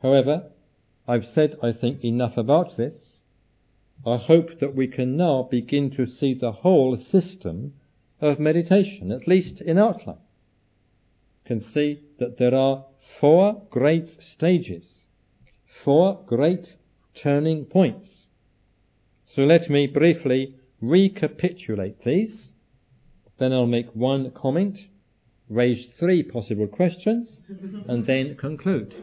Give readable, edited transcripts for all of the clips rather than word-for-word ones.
However, I've said, I think, enough about this. I hope that we can now begin to see the whole system of meditation, at least in outline. Can see that there are 4 great stages, 4 great turning points. So let me briefly recapitulate these. Then I'll make one comment, raise 3 possible questions, and then conclude.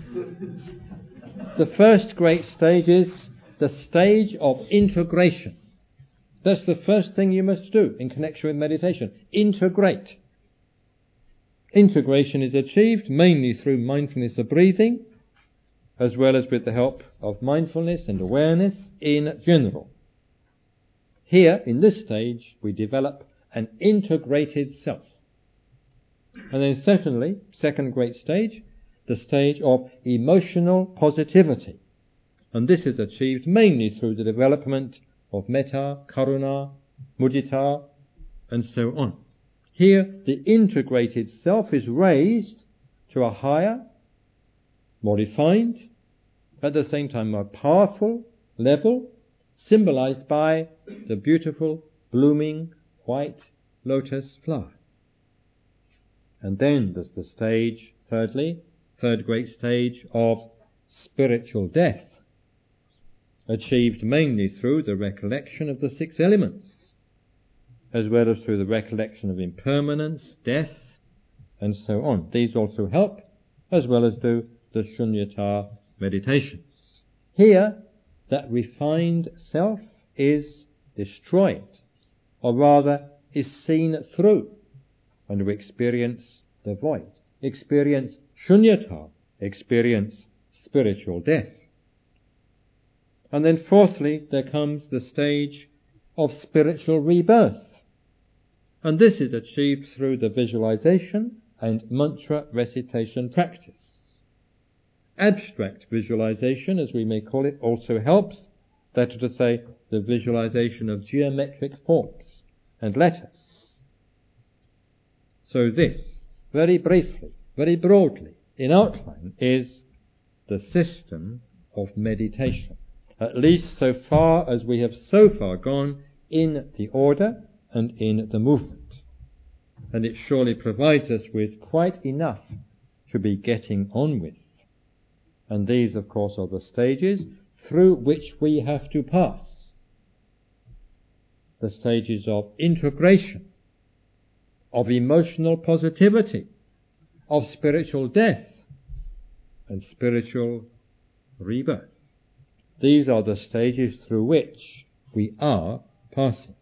The first great stage is the stage of integration. That's the first thing you must do in connection with meditation. Integrate. Integration is achieved mainly through mindfulness of breathing, as well as with the help of mindfulness and awareness in general. Here, in this stage, we develop an integrated self. And then secondly, second great stage, the stage of emotional positivity. And this is achieved mainly through the development of metta, karuna, mudita, and so on. Here, the integrated self is raised to a higher, more refined, at the same time more powerful level, symbolized by the beautiful, blooming, white lotus flower. And then there's the stage, thirdly, third great stage of spiritual death, achieved mainly through the recollection of the 6 elements, as well as through the recollection of impermanence, death, and so on. These also help, as well as do the shunyata meditations. Here, that refined self is destroyed, or rather is seen through, and we experience the void, experience shunyata, experience spiritual death. And then fourthly, there comes the stage of spiritual rebirth. And this is achieved through the visualization and mantra recitation practice. Abstract visualization, as we may call it, also helps. That is to say, the visualization of geometric forms and letters. So this, very briefly, very broadly, in outline, is the system of meditation, at least so far as we have so far gone in the order and in the movement. And it surely provides us with quite enough to be getting on with. And these, of course, are the stages through which we have to pass. The stages of integration, of emotional positivity, of spiritual death, and spiritual rebirth. These are the stages through which we are passing.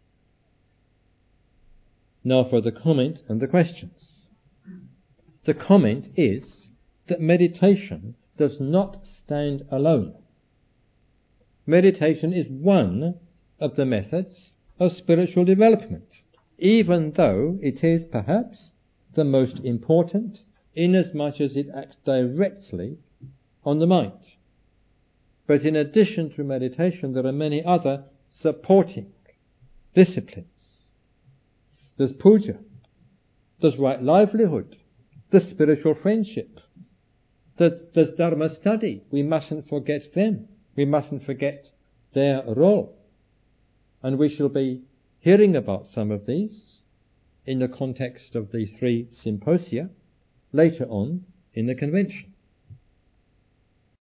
Now for the comment and the questions. The comment is that meditation does not stand alone. Meditation is one of the methods of spiritual development, even though it is perhaps the most important, inasmuch as it acts directly on the mind. But in addition to meditation, there are many other supporting disciplines. There's puja, there's right livelihood, there's spiritual friendship, there's dharma study. We mustn't forget them. We mustn't forget their role. And we shall be hearing about some of these in the context of the 3 symposia later on in the convention.